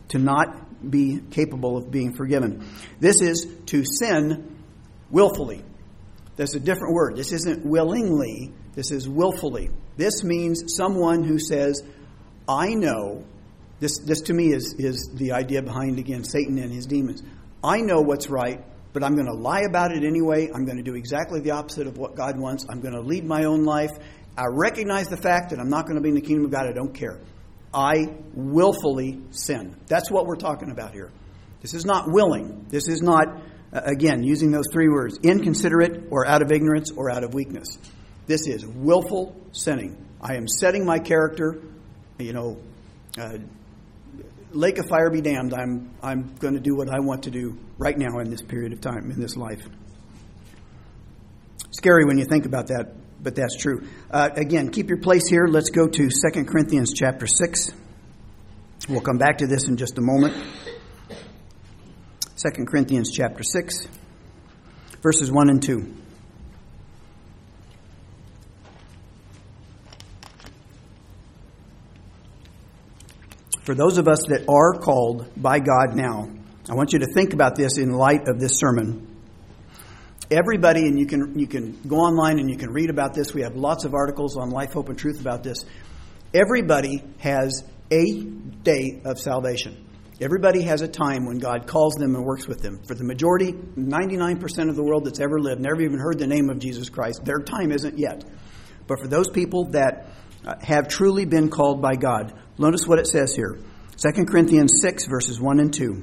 to not be capable of being forgiven. This is to sin willfully. That's a different word. This isn't willingly. This is willfully. This means someone who says, I know, this to me is the idea behind, again, Satan and his demons. I know what's right, but I'm going to lie about it anyway. I'm going to do exactly the opposite of what God wants. I'm going to lead my own life. I recognize the fact that I'm not going to be in the kingdom of God. I don't care. I willfully sin. That's what we're talking about here. This is not willing. This is not, again, using those three words, inconsiderate or out of ignorance or out of weakness. This is willful sinning. I am setting my character, lake of fire be damned. I'm going to do what I want to do right now in this period of time, in this life. Scary when you think about that, but that's true. Again, keep your place here. Let's go to 2 Corinthians chapter 6. We'll come back to this in just a moment. 2 Corinthians chapter 6, verses 1 and 2. For those of us that are called by God now, I want you to think about this in light of this sermon. Everybody, and you can go online and you can read about this. We have lots of articles on Life, Hope, and Truth about this. Everybody has a day of salvation. Everybody has a time when God calls them and works with them. For the majority, 99% of the world that's ever lived, never even heard the name of Jesus Christ, their time isn't yet. But for those people that have truly been called by God, notice what it says here. 2 Corinthians 6, verses 1 and 2.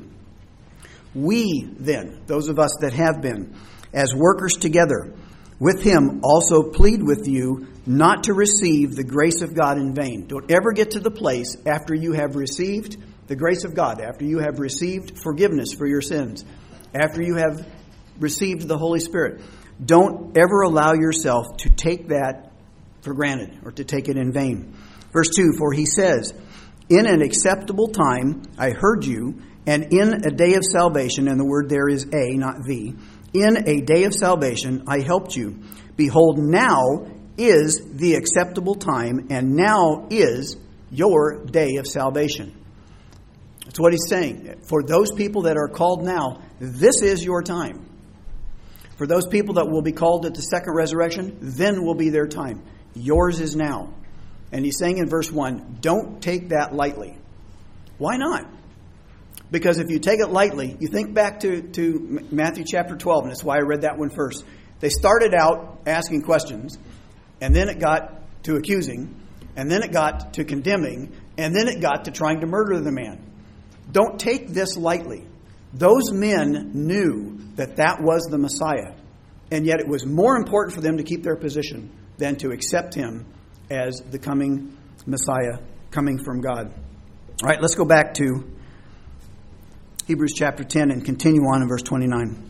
We then, those of us that have been, as workers together with him, also plead with you not to receive the grace of God in vain. Don't ever get to the place after you have received the grace of God, after you have received forgiveness for your sins, after you have received the Holy Spirit. Don't ever allow yourself to take that for granted or to take it in vain. Verse 2, for he says, in an acceptable time I heard you, and in a day of salvation, and the word there is a, not the, in a day of salvation I helped you. Behold, now is the acceptable time, and now is your day of salvation. That's what he's saying. For those people that are called now, this is your time. For those people that will be called at the second resurrection, then will be their time. Yours is now. And he's saying in verse 1, don't take that lightly. Why not? Because if you take it lightly, you think back to Matthew chapter 12, and that's why I read that one first. They started out asking questions, and then it got to accusing, and then it got to condemning, and then it got to trying to murder the man. Don't take this lightly. Those men knew that was the Messiah, and yet it was more important for them to keep their position than to accept him as the coming Messiah, coming from God. All right, let's go back to Hebrews chapter 10 and continue on in verse 29.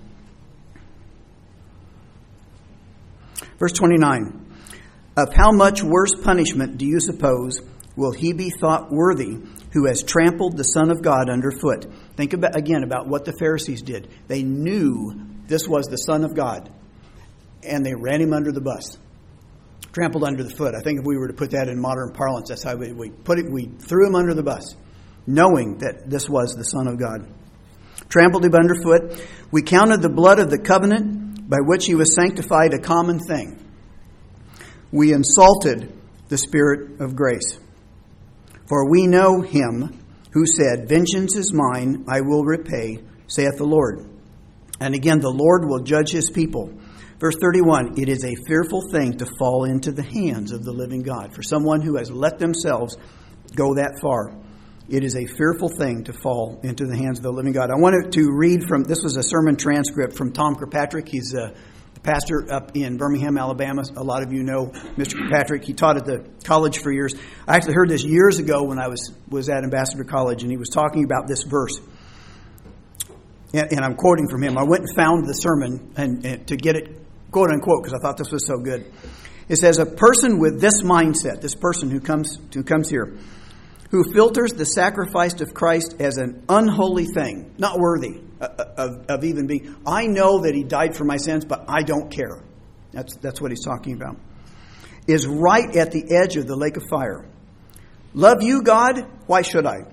Verse 29. Of how much worse punishment do you suppose will he be thought worthy who has trampled the Son of God underfoot? Think about what the Pharisees did. They knew this was the Son of God, and they ran him under the bus. Trampled under the foot. I think if we were to put that in modern parlance, that's how we put it. We threw him under the bus, knowing that this was the Son of God. Trampled him underfoot. We counted the blood of the covenant by which he was sanctified a common thing. We insulted the Spirit of grace. For we know him who said, vengeance is mine, I will repay, saith the Lord. And again, the Lord will judge his people. Verse 31, it is a fearful thing to fall into the hands of the living God. For someone who has let themselves go that far, it is a fearful thing to fall into the hands of the living God. I wanted to read this was a sermon transcript from Tom Kirkpatrick. He's the pastor up in Birmingham, Alabama. A lot of you know Mr. Kirkpatrick. He taught at the college for years. I actually heard this years ago when I was at Ambassador College, and he was talking about this verse. And I'm quoting from him. I went and found the sermon and to get it, quote unquote, because I thought this was so good. It says, a person with this mindset, this person who comes here, who filters the sacrifice of Christ as an unholy thing, not worthy of even being. I know that he died for my sins, but I don't care. That's what he's talking about. Is right at the edge of the lake of fire. Love you, God? Why should I?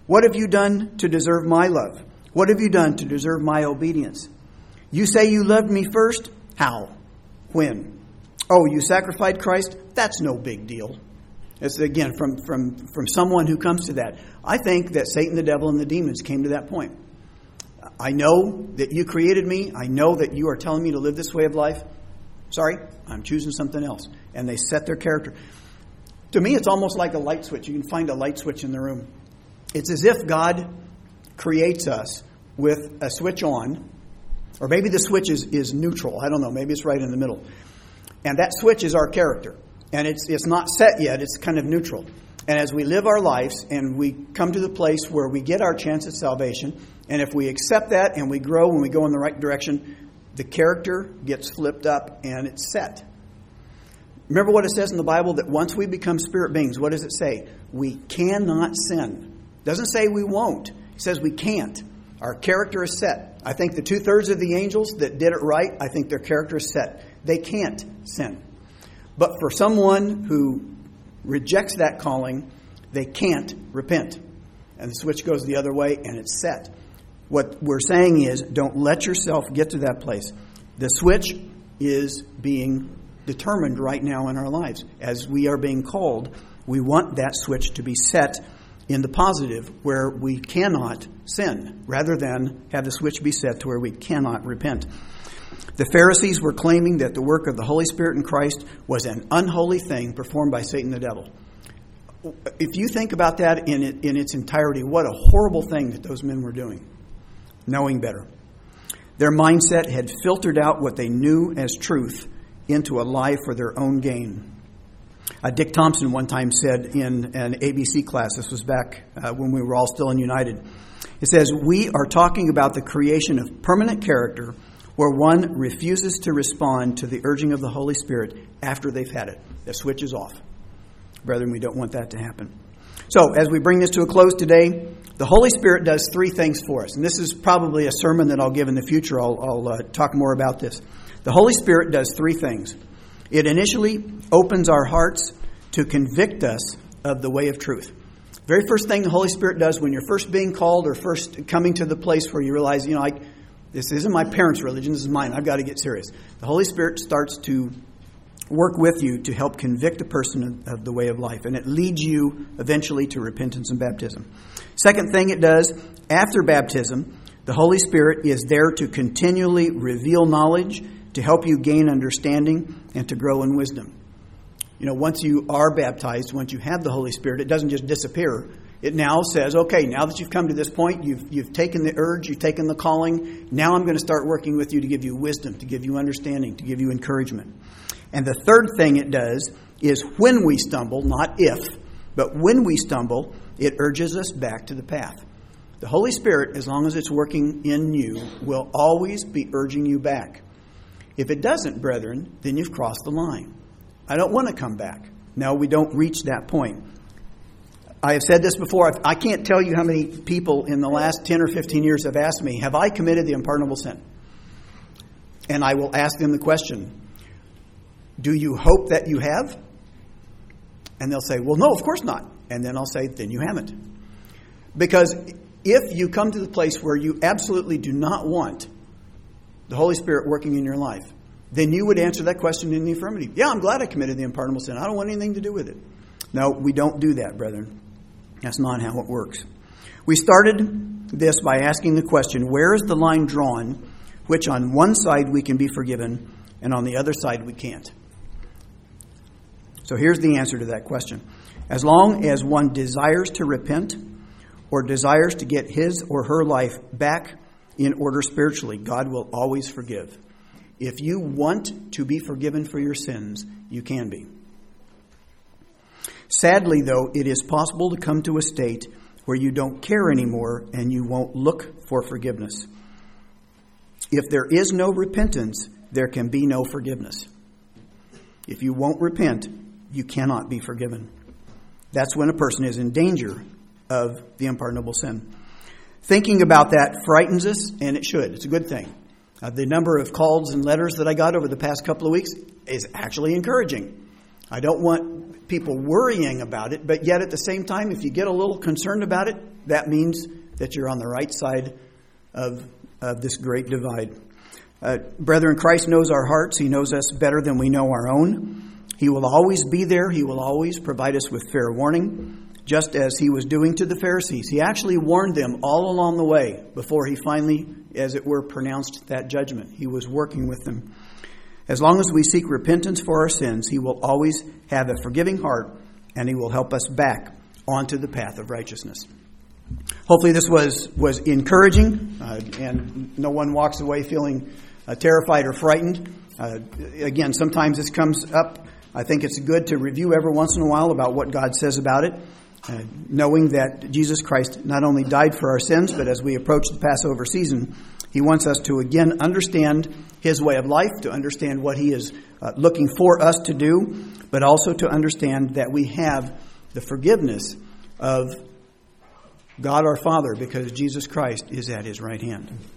What have you done to deserve my love? What have you done to deserve my obedience? You say you loved me first? How? When? Oh, you sacrificed Christ? That's no big deal. It's again from someone who comes to that. I think that Satan, the devil, and the demons came to that point. I know that you created me. I know that you are telling me to live this way of life. Sorry, I'm choosing something else. And they set their character. To me, it's almost like a light switch. You can find a light switch in the room. It's as if God creates us with a switch on, or maybe the switch is neutral. I don't know. Maybe it's right in the middle. And that switch is our character. And it's not set yet. It's kind of neutral. And as we live our lives and we come to the place where we get our chance at salvation, and if we accept that and we grow and we go in the right direction, the character gets flipped up and it's set. Remember what it says in the Bible, that once we become spirit beings, what does it say? We cannot sin. It doesn't say we won't. It says we can't. Our character is set. I think the 2/3 of the angels that did it right, I think their character is set. They can't sin. But for someone who rejects that calling, they can't repent. And the switch goes the other way and it's set. What we're saying is, don't let yourself get to that place. The switch is being determined right now in our lives. As we are being called, we want that switch to be set in the positive, where we cannot sin, rather than have the switch be set to where we cannot repent. The Pharisees were claiming that the work of the Holy Spirit in Christ was an unholy thing performed by Satan the devil. If you think about that in its entirety, what a horrible thing that those men were doing, knowing better. Their mindset had filtered out what they knew as truth into a lie for their own gain. Dick Thompson one time said in an ABC class, this was back when we were all still in United, it says, "We are talking about the creation of permanent character where one refuses to respond to the urging of the Holy Spirit after they've had it. The switch is off." Brethren, we don't want that to happen. So, as we bring this to a close today, the Holy Spirit does three things for us. And this is probably a sermon that I'll give in the future. I'll talk more about this. The Holy Spirit does three things. It initially opens our hearts to convict us of the way of truth. Very first thing the Holy Spirit does when you're first being called or first coming to the place where you realize, this isn't my parents' religion, this is mine. I've got to get serious. The Holy Spirit starts to work with you to help convict a person of the way of life. And it leads you eventually to repentance and baptism. Second thing it does, after baptism, the Holy Spirit is there to continually reveal knowledge, to help you gain understanding, and to grow in wisdom. Once you are baptized, once you have the Holy Spirit, it doesn't just disappear. It now says, okay, now that you've come to this point, you've taken the urge, you've taken the calling. Now I'm going to start working with you to give you wisdom, to give you understanding, to give you encouragement. And the third thing it does is when we stumble, not if, but when we stumble, it urges us back to the path. The Holy Spirit, as long as it's working in you, will always be urging you back. If it doesn't, brethren, then you've crossed the line. I don't want to come back. No, we don't reach that point. I have said this before. I can't tell you how many people in the last 10 or 15 years have asked me, have I committed the unpardonable sin? And I will ask them the question, do you hope that you have? And they'll say, well, no, of course not. And then I'll say, then you haven't. Because if you come to the place where you absolutely do not want the Holy Spirit working in your life, then you would answer that question in the affirmative. Yeah, I'm glad I committed the unpardonable sin. I don't want anything to do with it. No, we don't do that, brethren. That's not how it works. We started this by asking the question, where is the line drawn which on one side we can be forgiven and on the other side we can't? So here's the answer to that question. As long as one desires to repent or desires to get his or her life back in order spiritually, God will always forgive. If you want to be forgiven for your sins, you can be. Sadly, though, it is possible to come to a state where you don't care anymore and you won't look for forgiveness. If there is no repentance, there can be no forgiveness. If you won't repent, you cannot be forgiven. That's when a person is in danger of the unpardonable sin. Thinking about that frightens us, and it should. It's a good thing. The number of calls and letters that I got over the past couple of weeks is actually encouraging. I don't want people worrying about it, but yet at the same time, if you get a little concerned about it, that means that you're on the right side of this great divide. Brethren, Christ knows our hearts. He knows us better than we know our own. He will always be there. He will always provide us with fair warning, just as he was doing to the Pharisees. He actually warned them all along the way before he finally, as it were, pronounced that judgment. He was working with them. As long as we seek repentance for our sins, he will always have a forgiving heart, and he will help us back onto the path of righteousness. Hopefully this was encouraging, and no one walks away feeling terrified or frightened. Again, sometimes this comes up. I think it's good to review every once in a while about what God says about it, knowing that Jesus Christ not only died for our sins, but as we approach the Passover season, he wants us to again understand his way of life, to understand what he is looking for us to do, but also to understand that we have the forgiveness of God our Father because Jesus Christ is at his right hand.